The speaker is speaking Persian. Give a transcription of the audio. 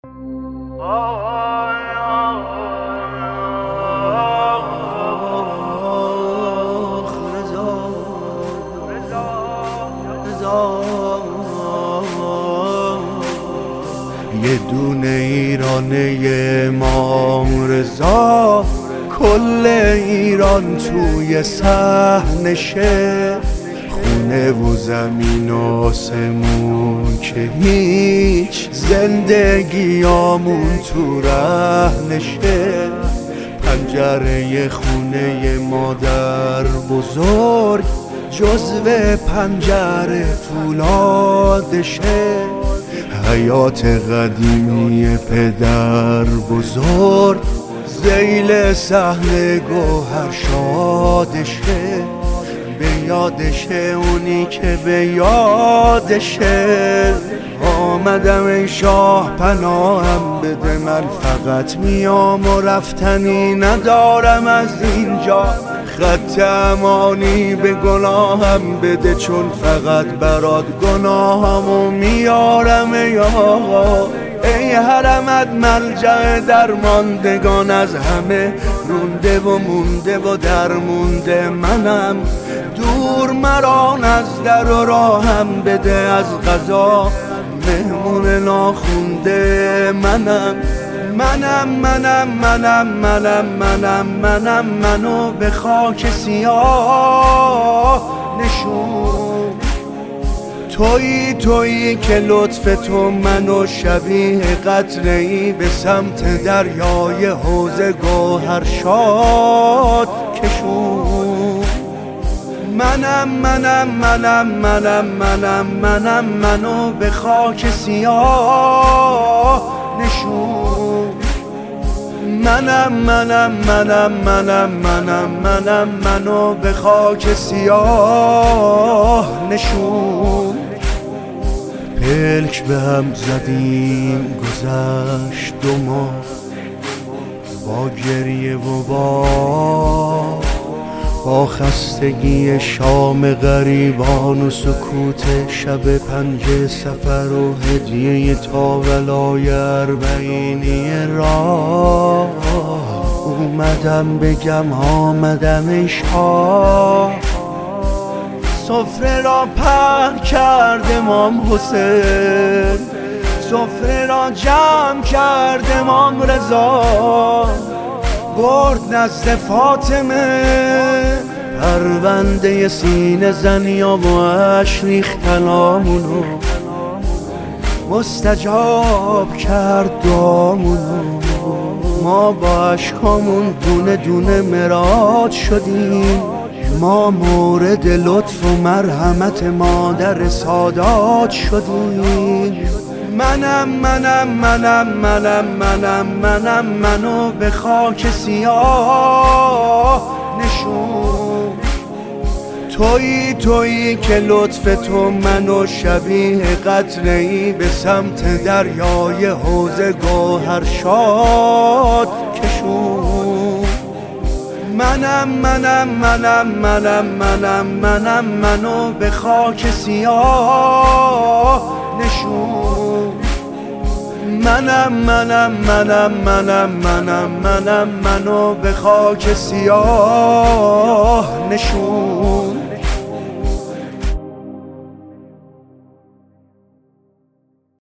یه دونه ایرانه امام رضا، کل ایران توی صحنشه، خونه و زمین و آسمون که هیچ، زندگیامون تو رهنشه. پنجره خونه مادر بزرگ جزو پنجره فولادشه، حیات قدیمی پدر بزرگ ذیل صحن گوهر شادشه. به یادشه اونی که به یادشه. آمدم ای شاه پناهم بده، من فقط میام و رفتنی ندارم از اینجا. خط امانی به گناهم بده، چون فقط برات گناهمو میارم ای آقا. ای حرمت ملجأ درماندگان، از همه رونده و مونده و درمونده منم. دور مرا از در و راهم بده، از قضا مهمون ناخونده منم. منو به خاک سیاه نشون. تویی که لطف تو منو شبیه قطره‌ای به سمت دریای حوض گوهر شاد کشون. منو به خاک سیاه نشون. منو به خاک سیاه نشون. پلک به هم زدیم گذشت 2 ماه، با گریه و با خستگی شام غریبان و سکوت شب 5 سفر و هدیه تا ولای 40 راه. اومدم بگم آمدم ای شاه، سفره را پهن کرد امام حسین، سفره را جمع کرد امام رضا. برد نزد فاطمه پرونده سینه زنیا و اش ریختنامونو، مستجاب کرد دعامونو. ما با عشقامون دونه دونه مراد شدیم، ما مورد لطف و مرحمت مادر سادات شدیم. منو به خاک سیاه نشون. تویی که لطف تو منو شبیه قطره‌ای به سمت دریای حوض گوهر شاد کشون. منو به خاک سیاه نشون. منو به خاک سیاه نشون.